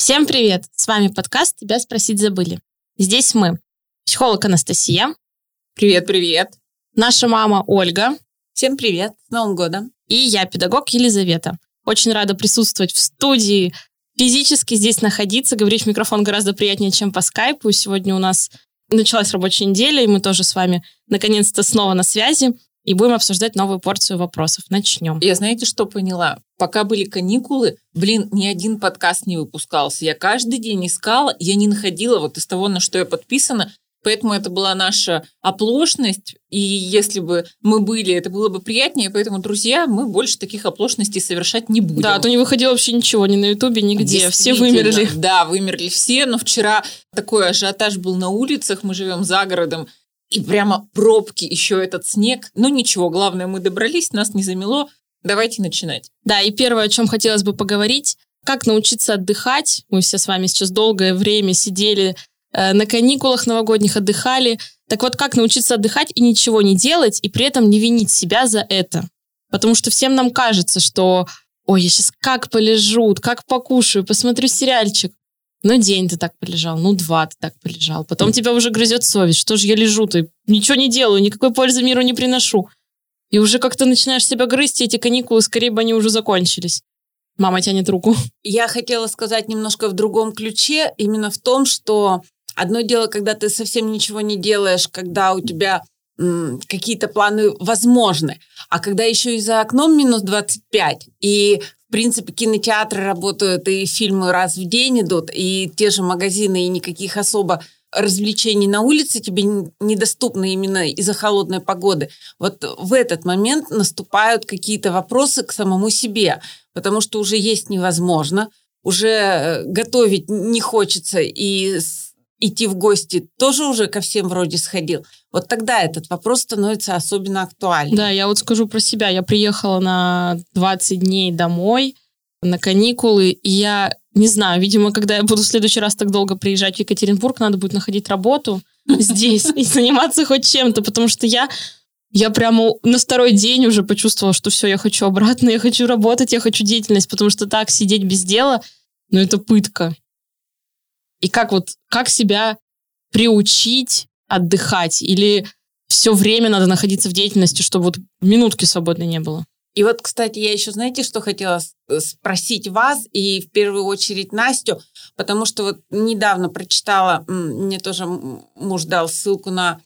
Всем привет! С вами подкаст «Тебя спросить забыли». Здесь мы, психолог Анастасия. Привет-привет. Наша мама Ольга. Всем привет! С Новым годом! И я, педагог Елизавета. Очень рада присутствовать в студии, физически здесь находиться. Говорить в микрофон гораздо приятнее, чем по скайпу. Сегодня у нас началась рабочая неделя, и мы тоже с вами наконец-то снова на связи. И будем обсуждать новую порцию вопросов. Начнем. Я знаете, что поняла? Пока были каникулы, ни один подкаст не выпускался. Я каждый день искала, я не находила вот из того, на что я подписана. Поэтому это была наша оплошность. И если бы мы были, это было бы приятнее. Поэтому, друзья, мы больше таких оплошностей совершать не будем. Да, а то не выходило вообще ничего, ни на Ютубе, нигде. Все вымерли. Да, вымерли все. Но вчера такой ажиотаж был на улицах. Мы живем за городом. И прямо пробки, еще этот снег. Ну ничего, главное, мы добрались, нас не замело. Давайте начинать. Да, и первое, о чем хотелось бы поговорить, как научиться отдыхать. Мы все с вами сейчас долгое время сидели на каникулах новогодних, отдыхали. Так вот, как научиться отдыхать и ничего не делать, и при этом не винить себя за это. Потому что всем нам кажется, что ой, я сейчас как полежу, как покушаю, посмотрю сериальчик. Ну, день ты так полежал, 2 ты так полежал. Потом тебя уже грызет совесть. Что же я лежу-то? Ничего не делаю, никакой пользы миру не приношу. И уже как-то начинаешь себя грызть, и эти каникулы, скорее бы они уже закончились. Мама тянет руку. Я хотела сказать немножко в другом ключе, именно в том, что одно дело, когда ты совсем ничего не делаешь, когда у тебя какие-то планы возможны, а когда еще и за окном минус 25, и в принципе кинотеатры работают, и фильмы раз в день идут, и те же магазины, и никаких особо развлечений на улице тебе недоступны именно из-за холодной погоды. Вот в этот момент наступают какие-то вопросы к самому себе, потому что уже есть невозможно, уже готовить не хочется, и идти в гости тоже уже ко всем вроде сходил. Вот тогда этот вопрос становится особенно актуальным. Да, я вот скажу про себя. Я приехала на 20 дней домой на каникулы, и я не знаю, видимо, когда я буду в следующий раз так долго приезжать в Екатеринбург, надо будет находить работу здесь и заниматься хоть чем-то, потому что я прямо на второй день уже почувствовала, что все, я хочу обратно, я хочу работать, я хочу деятельность, потому что так сидеть без дела, это пытка. И как себя приучить отдыхать? Или все время надо находиться в деятельности, чтобы вот минутки свободной не было? И вот, кстати, я еще, знаете, что хотела спросить вас и в первую очередь Настю, потому что вот недавно прочитала, мне тоже муж дал ссылку на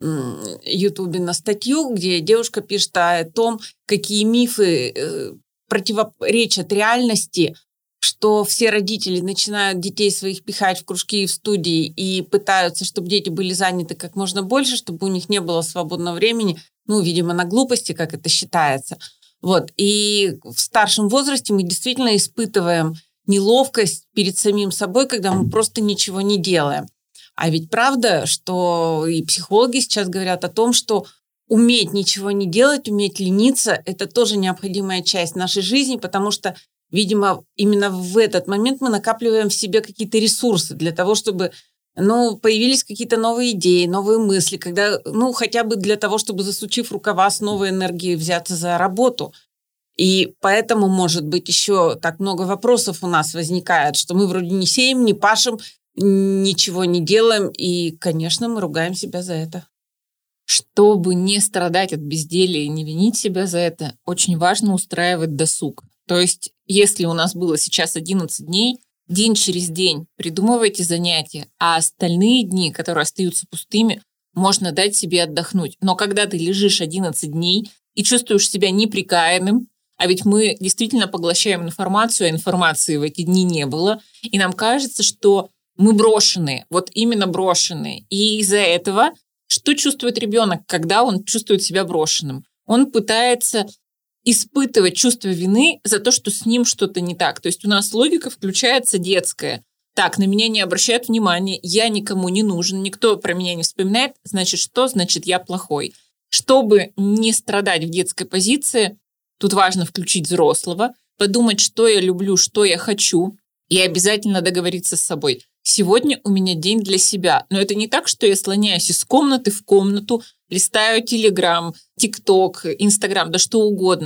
Ютубе на статью, где девушка пишет о том, какие мифы противоречат реальности, что все родители начинают детей своих пихать в кружки и в студии и пытаются, чтобы дети были заняты как можно больше, чтобы у них не было свободного времени, видимо, на глупости, как это считается. Вот. И в старшем возрасте мы действительно испытываем неловкость перед самим собой, когда мы просто ничего не делаем. А ведь правда, что и психологи сейчас говорят о том, что уметь ничего не делать, уметь лениться – это тоже необходимая часть нашей жизни, потому что, видимо, именно в этот момент мы накапливаем в себе какие-то ресурсы для того, чтобы появились какие-то новые идеи, новые мысли, когда, хотя бы для того, чтобы, засучив рукава, с новой энергией взяться за работу. И поэтому, может быть, еще так много вопросов у нас возникает, что мы вроде не сеем, не пашем, ничего не делаем, и, конечно, мы ругаем себя за это. Чтобы не страдать от безделия и не винить себя за это, очень важно устраивать досуг. То есть, если у нас было сейчас 11 дней, день через день придумывайте занятия, а остальные дни, которые остаются пустыми, можно дать себе отдохнуть. Но когда ты лежишь 11 дней и чувствуешь себя неприкаянным, а ведь мы действительно поглощаем информацию, а информации в эти дни не было, и нам кажется, что мы брошенные, вот именно брошенные. И из-за этого что чувствует ребенок, когда он чувствует себя брошенным? Он пытается испытывать чувство вины за то, что с ним что-то не так. То есть у нас логика включается детская. Так, на меня не обращают внимания, я никому не нужен, никто про меня не вспоминает, значит что? Значит я плохой. Чтобы не страдать в детской позиции, тут важно включить взрослого, подумать, что я люблю, что я хочу, и обязательно договориться с собой. Сегодня у меня день для себя. Но это не так, что я слоняюсь из комнаты в комнату, листаю Телеграм, ТикТок, Инстаграм, да что угодно.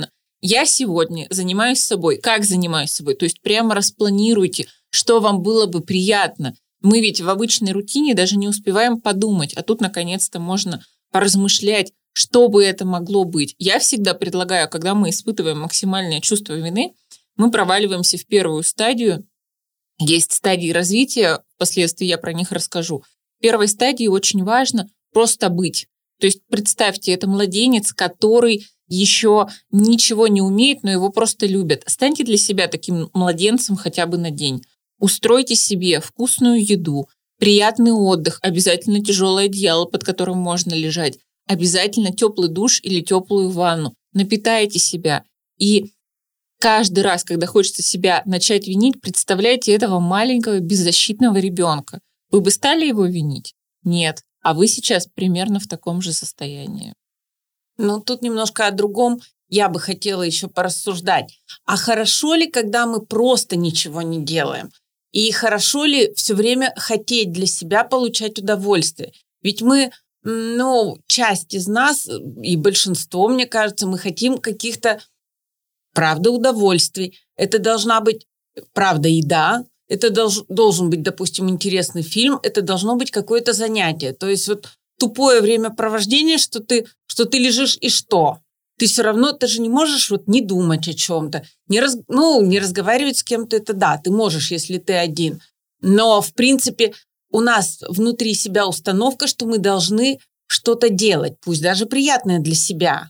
я сегодня занимаюсь собой. Как занимаюсь собой? То есть прямо распланируйте, что вам было бы приятно. Мы ведь в обычной рутине даже не успеваем подумать, а тут наконец-то можно поразмышлять, что бы это могло быть. Я всегда предлагаю, когда мы испытываем максимальное чувство вины, мы проваливаемся в первую стадию. Есть стадии развития, впоследствии я про них расскажу. В первой стадии очень важно просто быть. То есть представьте, это младенец, который еще ничего не умеет, но его просто любят. Станьте для себя таким младенцем хотя бы на день. Устройте себе вкусную еду, приятный отдых, обязательно тяжелое одеяло, под которым можно лежать, обязательно теплый душ или теплую ванну. Напитайте себя. И каждый раз, когда хочется себя начать винить, представляйте этого маленького беззащитного ребенка. Вы бы стали его винить? Нет. А вы сейчас примерно в таком же состоянии. Ну, тут немножко о другом я бы хотела еще порассуждать. А хорошо ли, когда мы просто ничего не делаем? И хорошо ли все время хотеть для себя получать удовольствие? Ведь мы, часть из нас, и большинство, мне кажется, мы хотим каких-то, правда, удовольствий. Это должна быть, правда, еда. Это должен быть, допустим, интересный фильм, это должно быть какое-то занятие. То есть вот тупое времяпровождение, что ты лежишь и что? Ты все равно, ты же не можешь вот не думать о чем-то, не разговаривать с кем-то, это да, ты можешь, если ты один. Но, в принципе, у нас внутри себя установка, что мы должны что-то делать, пусть даже приятное для себя.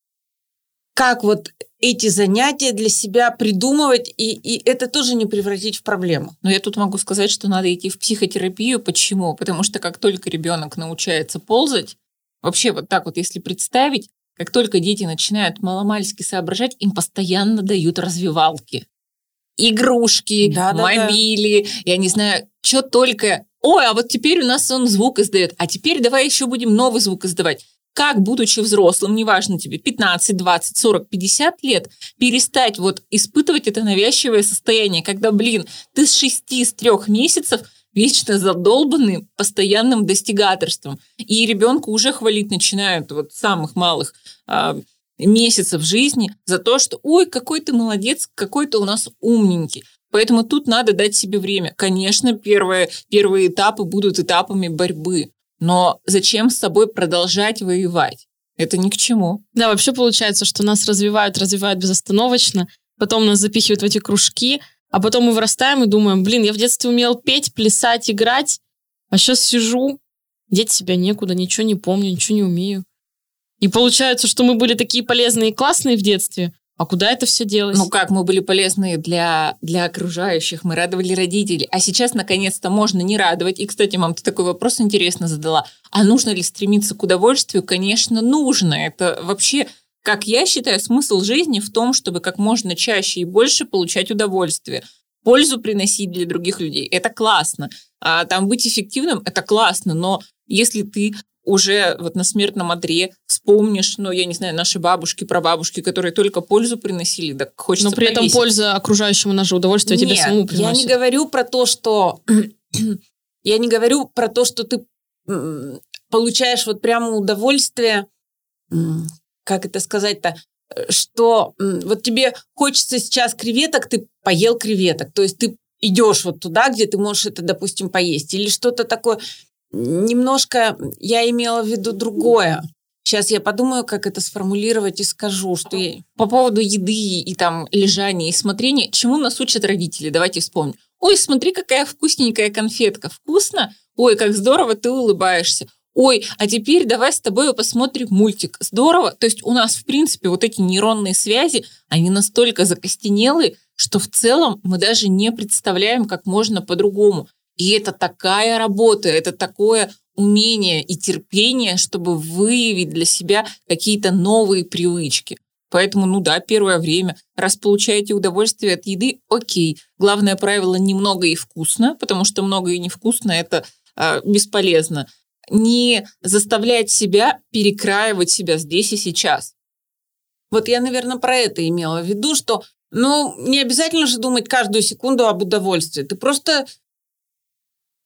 Как вот эти занятия для себя придумывать, и это тоже не превратить в проблему. Но я тут могу сказать, что надо идти в психотерапию. Почему? Потому что как только ребенок научается ползать, вообще вот так вот, если представить, как только дети начинают маломальски соображать, им постоянно дают развивалки. Игрушки, мобили, я не знаю, что только. Ой, а вот теперь у нас он звук издает, а теперь давай еще будем новый звук издавать. Как, будучи взрослым, неважно тебе, 15, 20, 40, 50 лет, перестать вот испытывать это навязчивое состояние, когда, ты с 3 месяцев вечно задолбанный постоянным достигаторством. И ребенку уже хвалить начинают вот с самых малых месяцев жизни за то, что ой, какой ты молодец, какой ты у нас умненький. Поэтому тут надо дать себе время. Конечно, первые этапы будут этапами борьбы. Но зачем с собой продолжать воевать? Это ни к чему. Да, вообще получается, что нас развивают безостановочно, потом нас запихивают в эти кружки, а потом мы вырастаем и думаем, я в детстве умел петь, плясать, играть, а сейчас сижу, деть себя некуда, ничего не помню, ничего не умею. И получается, что мы были такие полезные и классные в детстве, а куда это все делось? Ну как, мы были полезны для окружающих, мы радовали родителей. А сейчас, наконец-то, можно не радовать. И, кстати, мам, ты такой вопрос интересно задала. А нужно ли стремиться к удовольствию? Конечно, нужно. Это вообще, как я считаю, смысл жизни в том, чтобы как можно чаще и больше получать удовольствие. Пользу приносить для других людей. Это классно. А там быть эффективным – это классно. Но если ты уже вот на смертном одре вспомнишь, я не знаю, наши бабушки, прабабушки, которые только пользу приносили, так хочется Но при этом польза окружающему наше удовольствие тебе самому приносит. Я не говорю про то, что ты получаешь вот прямо удовольствие, как это сказать-то, что вот тебе хочется сейчас креветок, ты поел креветок, то есть ты идешь вот туда, где ты можешь это, допустим, поесть, или что-то такое. Немножко я имела в виду другое. Сейчас я подумаю, как это сформулировать и скажу, что я... По поводу еды и там лежания и смотрения, чему нас учат родители? Давайте вспомним. Ой, смотри, какая вкусненькая конфетка. Вкусно? Ой, как здорово, ты улыбаешься. Ой, а теперь давай с тобой посмотрим мультик. Здорово. То есть у нас, в принципе, вот эти нейронные связи, они настолько закостенелые, что в целом мы даже не представляем, как можно по-другому. И это такая работа, это такое умение и терпение, чтобы выявить для себя какие-то новые привычки. Поэтому, первое время, раз получаете удовольствие от еды, окей. Главное правило – немного и вкусно, потому что много и невкусно – это бесполезно. Не заставлять себя перекраивать себя здесь и сейчас. Вот я, наверное, про это имела в виду, что не обязательно же думать каждую секунду об удовольствии. Ты просто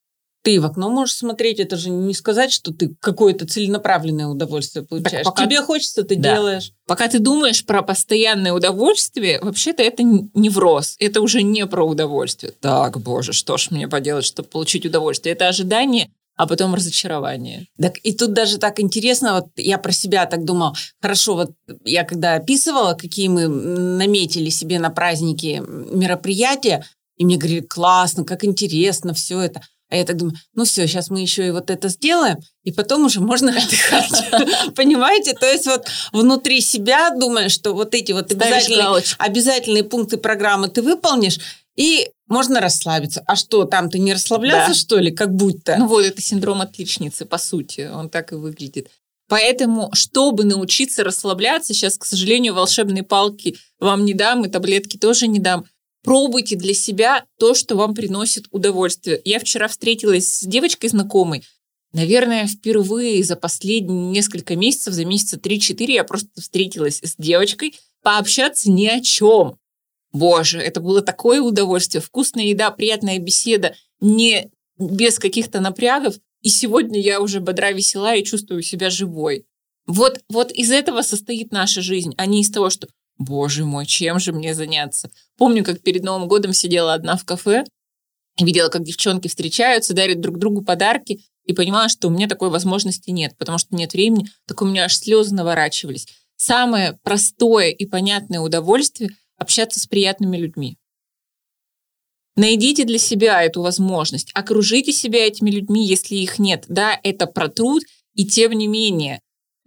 Ты в окно можешь смотреть, это же не сказать, что ты какое-то целенаправленное удовольствие получаешь. Пока... Тебе хочется, ты делаешь. Пока ты думаешь про постоянное удовольствие, вообще-то это невроз, это уже не про удовольствие. Так, боже, что ж мне поделать, чтобы получить удовольствие? Это ожидание, а потом разочарование. Так, и тут даже так интересно, вот я про себя так думала, хорошо, вот я когда описывала, какие мы наметили себе на праздники мероприятия, и мне говорили, классно, как интересно все это. А я так думаю, ну все, сейчас мы еще и вот это сделаем, и потом уже можно отдыхать. Понимаете? То есть вот внутри себя думаешь, что вот эти вот обязательные пункты программы ты выполнишь, и можно расслабиться. А что, там ты не расслаблялся, что ли, как будто? Ну вот, это синдром отличницы, по сути, он так и выглядит. Поэтому, чтобы научиться расслабляться, сейчас, к сожалению, волшебные палки вам не дам, и таблетки тоже не дам. Пробуйте для себя то, что вам приносит удовольствие. Я вчера встретилась с девочкой знакомой. Наверное, впервые за последние несколько месяцев, за месяца 3-4, я просто встретилась с девочкой пообщаться ни о чем. Боже, это было такое удовольствие. Вкусная еда, приятная беседа, не без каких-то напрягов. И сегодня я уже бодра, весела и чувствую себя живой. Вот из этого состоит наша жизнь, а не из того, что «Боже мой, чем же мне заняться?» Помню, как перед Новым годом сидела одна в кафе, видела, как девчонки встречаются, дарят друг другу подарки, и понимала, что у меня такой возможности нет, потому что нет времени, так у меня аж слезы наворачивались. Самое простое и понятное удовольствие – общаться с приятными людьми. Найдите для себя эту возможность, окружите себя этими людьми, если их нет. Да, это про труд, и тем не менее,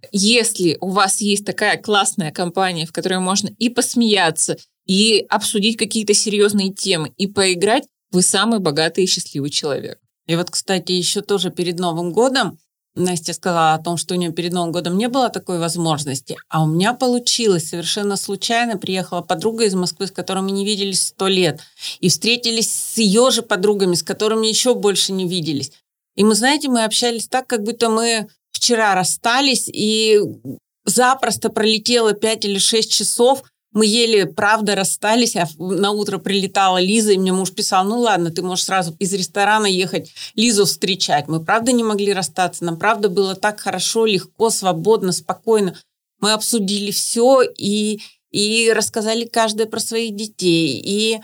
если у вас есть такая классная компания, в которой можно и посмеяться, и обсудить какие-то серьезные темы, и поиграть, вы самый богатый и счастливый человек. И вот, кстати, еще тоже перед Новым годом Настя сказала о том, что у нее перед Новым годом не было такой возможности, а у меня получилось совершенно случайно. Приехала подруга из Москвы, с которой мы не виделись 100 лет, и встретились с ее же подругами, с которыми еще больше не виделись. И мы, знаете, мы общались так, как будто мы вчера расстались, и запросто пролетело 5 или 6 часов. Мы еле, правда, расстались, а на утро прилетала Лиза, и мне муж писал, ну ладно, ты можешь сразу из ресторана ехать Лизу встречать. Мы, правда, не могли расстаться, нам, правда, было так хорошо, легко, свободно, спокойно. Мы обсудили все и рассказали каждая про своих детей, и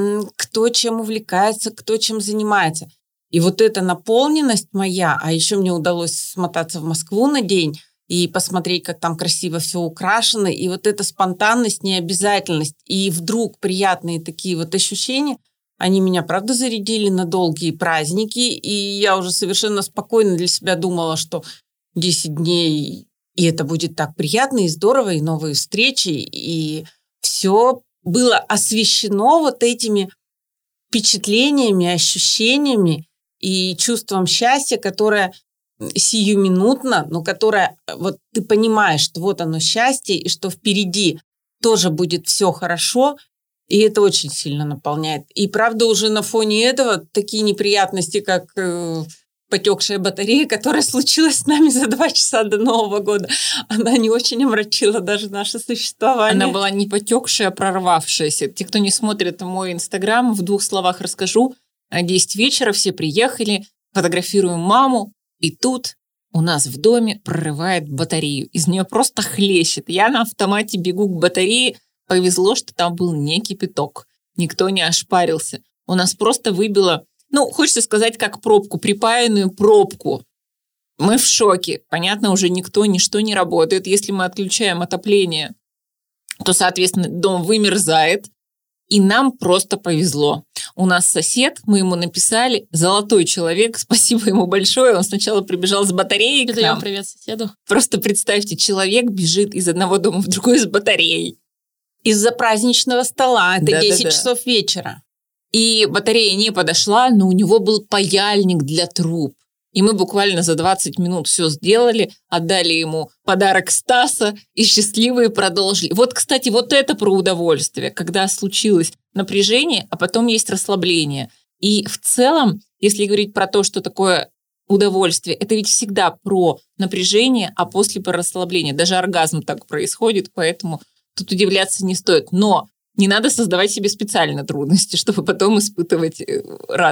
кто чем увлекается, кто чем занимается. И вот эта наполненность моя, а еще мне удалось смотаться в Москву на день и посмотреть, как там красиво все украшено, и вот эта спонтанность, необязательность, и вдруг приятные такие вот ощущения, они меня, правда, зарядили на долгие праздники, и я уже совершенно спокойно для себя думала, что 10 дней, и это будет так приятно, и здорово, и новые встречи, и все было освещено вот этими впечатлениями, ощущениями и чувством счастья, которое сиюминутно, но которое вот ты понимаешь, что вот оно счастье, и что впереди тоже будет все хорошо, и это очень сильно наполняет. И правда уже на фоне этого такие неприятности, как потекшая батарея, которая случилась с нами за 2 часа до Нового года, она не очень омрачила даже наше существование. Она была не потекшая, а прорвавшаяся. Те, кто не смотрит мой Инстаграм, в 2 словах расскажу. 10 вечера, все приехали, фотографируем маму, и тут у нас в доме прорывает батарею. Из нее просто хлещет. Я на автомате бегу к батарее. Повезло, что там был не кипяток. Никто не ошпарился. У нас просто выбило, хочется сказать, как пробку, припаянную пробку. Мы в шоке. Понятно, уже никто, ничто не работает. Если мы отключаем отопление, то, соответственно, дом вымерзает. И нам просто повезло. У нас сосед, мы ему написали, золотой человек, спасибо ему большое. Он сначала прибежал с батареей к нам. Привет соседу. Просто представьте, человек бежит из одного дома в другой с батареей. Из-за праздничного стола, это 10 часов вечера. И батарея не подошла, но у него был паяльник для труб. И мы буквально за 20 минут все сделали, отдали ему подарок Стаса и счастливые продолжили. Вот, кстати, вот это про удовольствие, когда случилось напряжение, а потом есть расслабление. И в целом, если говорить про то, что такое удовольствие, это ведь всегда про напряжение, а после про расслабление. Даже оргазм так происходит, поэтому тут удивляться не стоит. Но не надо создавать себе специально трудности, чтобы потом испытывать радость.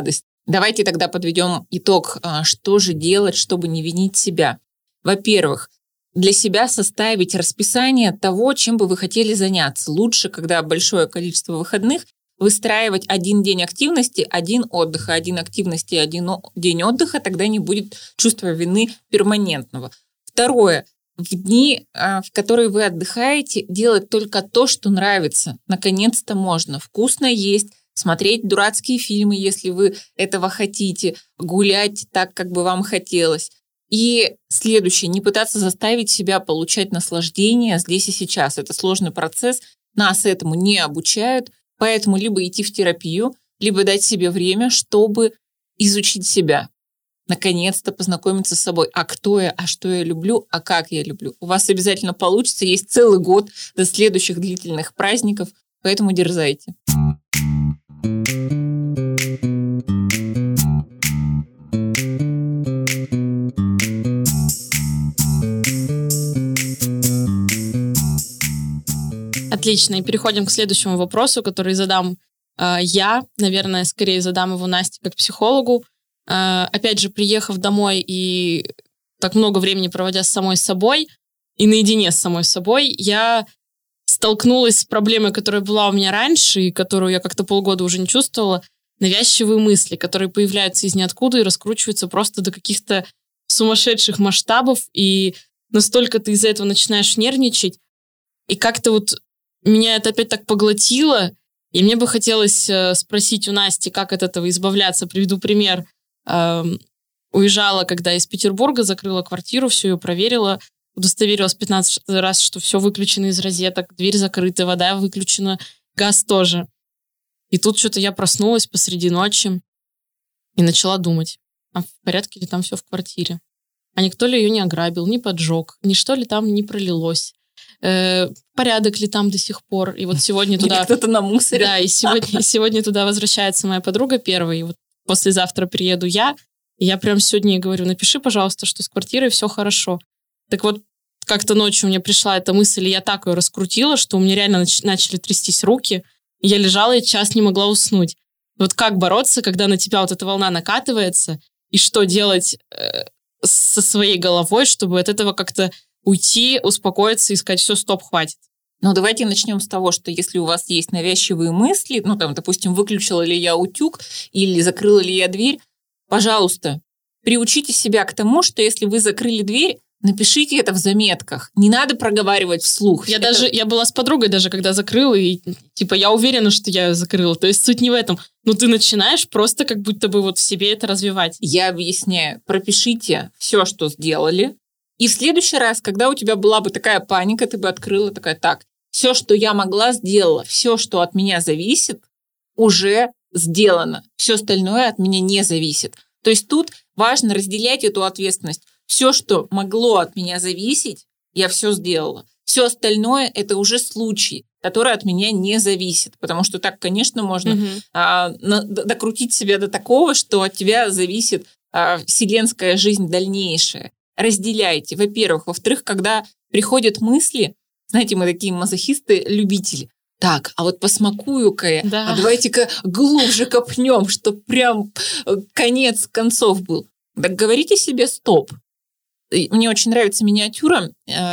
Давайте тогда подведем итог, что же делать, чтобы не винить себя. Во-первых, для себя составить расписание того, чем бы вы хотели заняться. Лучше, когда большое количество выходных, выстраивать один день активности, один отдыха, один активности, один день отдыха, тогда не будет чувства вины перманентного. Второе. В дни, в которые вы отдыхаете, делать только то, что нравится. Наконец-то можно вкусно есть, смотреть дурацкие фильмы, если вы этого хотите, гулять так, как бы вам хотелось. И следующее, не пытаться заставить себя получать наслаждение здесь и сейчас. Это сложный процесс, нас этому не обучают, поэтому либо идти в терапию, либо дать себе время, чтобы изучить себя. Наконец-то познакомиться с собой. А кто я, а что я люблю, а как я люблю. У вас обязательно получится. Есть целый год до следующих длительных праздников, поэтому дерзайте. Отлично, и переходим к следующему вопросу, который задам я. Наверное, скорее задам его Насте как психологу. Опять же, приехав домой и так много времени проводя с самой собой и наедине с самой собой, я столкнулась с проблемой, которая была у меня раньше и которую я как-то полгода уже не чувствовала. Навязчивые мысли, которые появляются из ниоткуда и раскручиваются просто до каких-то сумасшедших масштабов, и настолько ты из-за этого начинаешь нервничать. И как-то вот меня это опять так поглотило, и мне бы хотелось спросить у Насти, как от этого избавляться. Приведу пример. Уезжала, когда из Петербурга, закрыла квартиру, все ее проверила, удостоверилась 15 раз, что все выключено из розеток, дверь закрыта, вода выключена, газ тоже. И тут что-то я проснулась посреди ночи и начала думать, а в порядке ли там все в квартире? А никто ли ее не ограбил, не поджег, ничто ли там не пролилось? Порядок ли там до сих пор? И вот сегодня туда... Кто-то намусорил. Да, и сегодня туда возвращается моя подруга первая, и вот послезавтра приеду я, и я прям сегодня ей говорю, напиши, пожалуйста, что с квартирой все хорошо. Так вот, как-то ночью мне пришла эта мысль, и я так ее раскрутила, что у меня реально начали трястись руки, и я лежала и час не могла уснуть. Вот как бороться, когда на тебя вот эта волна накатывается, и что делать со своей головой, чтобы от этого как-то уйти, успокоиться и сказать, все, стоп, хватит. Ну, давайте начнем с того, что если у вас есть навязчивые мысли, ну, там, допустим, выключила ли я утюг или закрыла ли я дверь, пожалуйста, приучите себя к тому, что если вы закрыли дверь, напишите это в заметках. Не надо проговаривать вслух. Я была с подругой даже, когда закрыла, и типа я уверена, что я ее закрыла. То есть суть не в этом. Но ты начинаешь просто как будто бы вот в себе это развивать. Я объясняю. Пропишите все, что сделали. И в следующий раз, когда у тебя была бы такая паника, ты бы открыла такая, так, все, что я могла, сделала. Все, что от меня зависит, уже сделано. Все остальное от меня не зависит. То есть тут важно разделять эту ответственность. Все, что могло от меня зависеть, я все сделала. Все остальное – это уже случай, который от меня не зависит. Потому что так, конечно, можно докрутить себя до такого, что от тебя зависит вселенская жизнь дальнейшая. Разделяйте, во-первых. Во-вторых, когда приходят мысли, знаете, мы такие мазохисты-любители. Так, а вот посмакую-ка я, да. А давайте-ка глубже копнем, чтобы прям конец концов был. Так говорите себе стоп. Мне очень нравится миниатюра.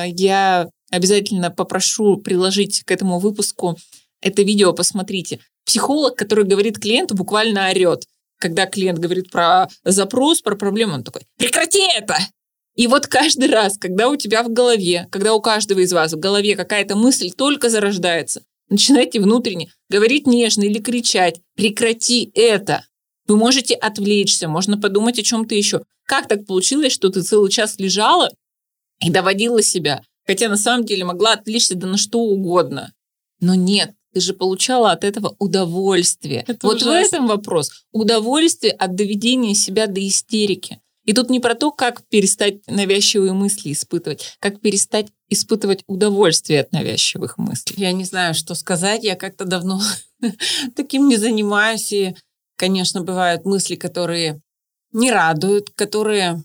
Я обязательно попрошу приложить к этому выпуску это видео, посмотрите. Психолог, который говорит клиенту, буквально орет. Когда клиент говорит про запрос, про проблему, он такой, прекрати это! И вот каждый раз, когда у тебя в голове, когда у каждого из вас в голове какая-то мысль только зарождается, начинайте внутренне говорить нежно или кричать, прекрати это. Вы можете отвлечься, можно подумать о чем-то еще. Как так получилось, что ты целый час лежала и доводила себя, хотя на самом деле могла отвлечься да на что угодно. Но нет, ты же получала от этого удовольствие. Это вот ужасно. в этом вопрос. Удовольствие от доведения себя до истерики. И тут не про то, как перестать навязчивые мысли испытывать, как перестать испытывать удовольствие от навязчивых мыслей. Я не знаю, что сказать. Я как-то давно таким не занимаюсь. И, конечно, бывают мысли, которые не радуют, которые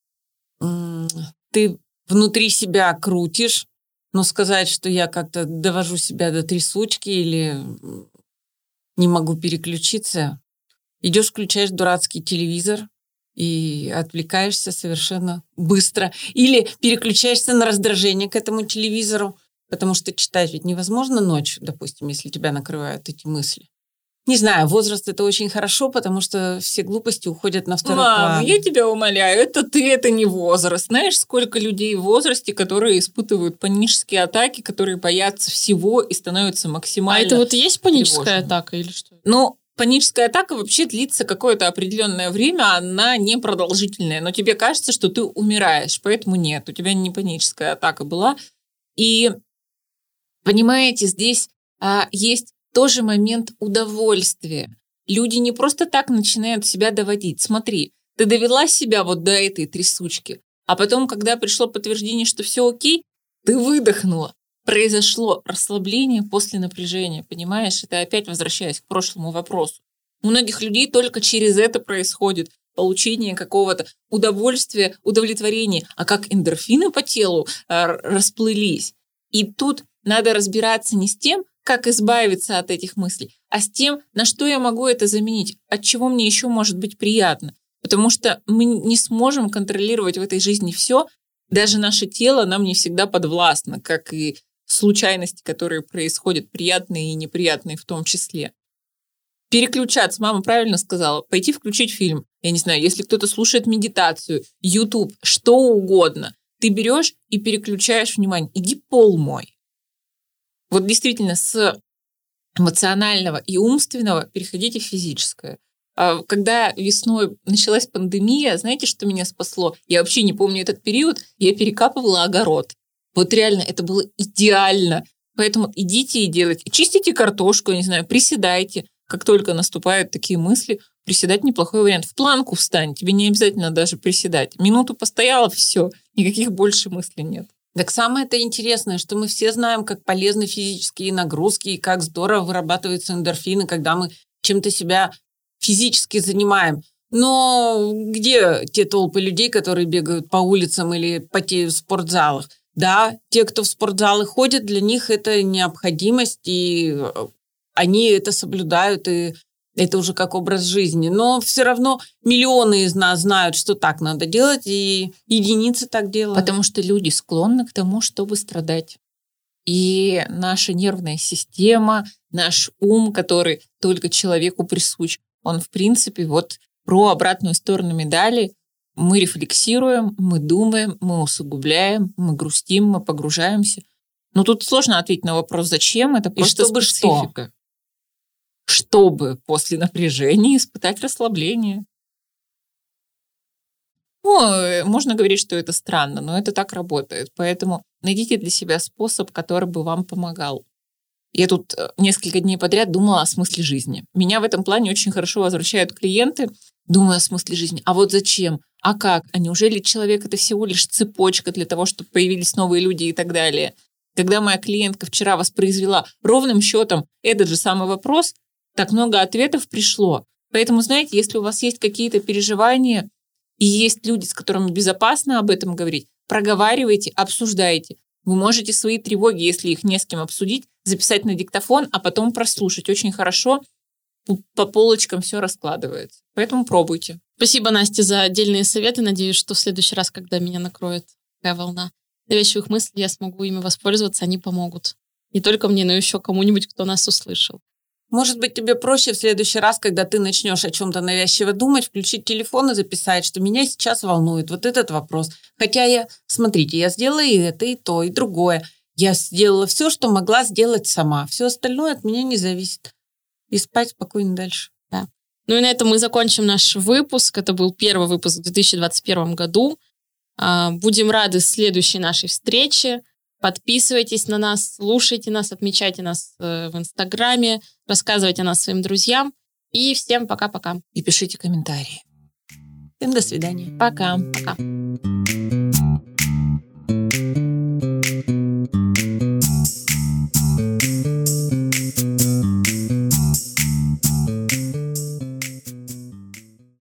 ты внутри себя крутишь. Но сказать, что я как-то довожу себя до трясучки или не могу переключиться, идешь, включаешь дурацкий телевизор и отвлекаешься совершенно быстро. Или переключаешься на раздражение к этому телевизору, потому что читать ведь невозможно ночью, допустим, если тебя накрывают эти мысли. Не знаю, возраст это очень хорошо, потому что все глупости уходят на второй план. Мама, я тебя умоляю, это не возраст. Знаешь, сколько людей в возрасте, которые испытывают панические атаки, которые боятся всего и становятся максимально А это вот и есть паническая тревожными. атака или что? Ну, паническая атака вообще длится какое-то определенное время, она непродолжительная, но тебе кажется, что ты умираешь, поэтому нет, у тебя не паническая атака была. И, понимаете, здесь есть тоже момент удовольствия. Люди не просто так начинают себя доводить. Смотри, ты довела себя вот до этой трясучки, а потом, когда пришло подтверждение, что все окей, ты выдохнула. Произошло расслабление после напряжения, понимаешь? Это опять возвращаясь к прошлому вопросу. У многих людей только через это происходит получение какого-то удовольствия, удовлетворения. А как эндорфины по телу расплылись. И тут надо разбираться не с тем, как избавиться от этих мыслей, а с тем, на что я могу это заменить, от чего мне еще может быть приятно. Потому что мы не сможем контролировать в этой жизни все, даже наше тело нам не всегда подвластно, как и случайности, которые происходят, приятные и неприятные в том числе. Переключаться, мама правильно сказала, пойти включить фильм. Я не знаю, если кто-то слушает медитацию, YouTube, что угодно, ты берешь и переключаешь внимание. Иди пол мой. Вот действительно, с эмоционального и умственного переходите в физическое. Когда весной началась пандемия, знаете, что меня спасло? Я вообще не помню этот период, я перекапывала огород. Вот реально, это было идеально. Поэтому идите и делайте. Чистите картошку, я не знаю, приседайте. Как только наступают такие мысли, приседать неплохой вариант. В планку встань, тебе не обязательно даже приседать. Минуту постояла, все, никаких больше мыслей нет. Так самое-то интересное, что мы все знаем, как полезны физические нагрузки и как здорово вырабатываются эндорфины, когда мы чем-то себя физически занимаем. Но где те толпы людей, которые бегают по улицам или потеют в спортзалах? Да, те, кто в спортзалы ходят, для них это необходимость, и они это соблюдают, и это уже как образ жизни. Но все равно миллионы из нас знают, что так надо делать, и единицы так делают. Потому что люди склонны к тому, чтобы страдать. И наша нервная система, наш ум, который только человеку присущ, он, в принципе, вот про обратную сторону медали. Мы рефлексируем, мы думаем, мы усугубляем, мы грустим, мы погружаемся. Но тут сложно ответить на вопрос, зачем. Это просто чтобы специфика. Чтобы после напряжения испытать расслабление. Ну, можно говорить, что это странно, но это так работает. Поэтому найдите для себя способ, который бы вам помогал. Я тут несколько дней подряд думала о смысле жизни. Меня в этом плане очень хорошо возвращают клиенты, думая о смысле жизни. А вот зачем? А как? А неужели человек – это всего лишь цепочка для того, чтобы появились новые люди и так далее? Когда моя клиентка вчера воспроизвела ровным счетом этот же самый вопрос, так много ответов пришло. Поэтому, знаете, если у вас есть какие-то переживания и есть люди, с которыми безопасно об этом говорить, проговаривайте, обсуждайте. Вы можете свои тревоги, если их не с кем обсудить, записать на диктофон, а потом прослушать. Очень хорошо по полочкам все раскладывается. Поэтому пробуйте. Спасибо, Настя, за отдельные советы. Надеюсь, что в следующий раз, когда меня накроет такая волна навязчивых мыслей, я смогу ими воспользоваться, они помогут. Не только мне, но еще кому-нибудь, кто нас услышал. Может быть, тебе проще в следующий раз, когда ты начнешь о чем-то навязчиво думать, включить телефон и записать, что меня сейчас волнует вот этот вопрос. Хотя смотрите, я сделала и это, и то, и другое. Я сделала все, что могла сделать сама. Все остальное от меня не зависит. И спать спокойно дальше. Да. Ну и на этом мы закончим наш выпуск. Это был первый выпуск в 2021 году. Будем рады следующей нашей встрече. Подписывайтесь на нас, слушайте нас, отмечайте нас в Инстаграме, рассказывайте о нас своим друзьям. И всем пока-пока. И пишите комментарии. Всем до свидания. Пока. Пока.